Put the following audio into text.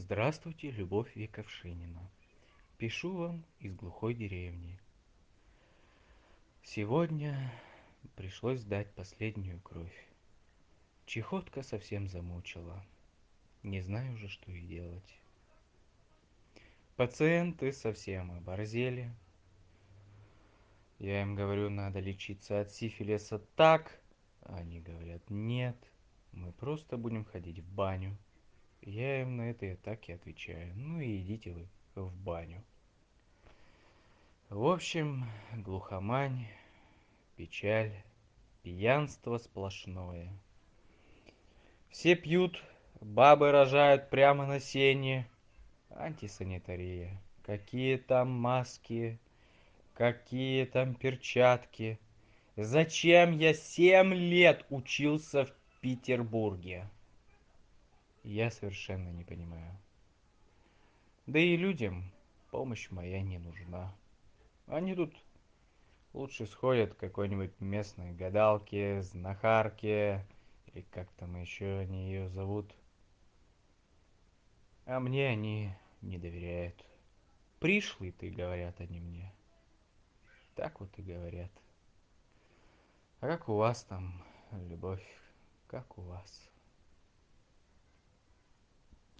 Здравствуйте, Любовь Вековшинина. Пишу вам из глухой деревни. Сегодня пришлось сдать последнюю кровь. Чехотка совсем замучила. Не знаю уже, что и делать. Пациенты совсем оборзели. Я им говорю, надо лечиться от сифилиса так. Они говорят, нет, мы просто будем ходить в баню. Я им на это и так и отвечаю. Ну и идите вы в баню. В общем, глухомань, печаль, пьянство сплошное. Все пьют, бабы рожают прямо на сене. Антисанитария. Какие там маски, какие там перчатки. Зачем я 7 лет учился в Петербурге? Я совершенно не понимаю. Да и людям помощь моя не нужна. Они тут лучше сходят к какой-нибудь местной гадалке, знахарке, или как там еще они ее зовут. А мне они не доверяют. Пришлый ты, говорят они мне. Так вот и говорят. А как у вас там, Любовь? Как у вас?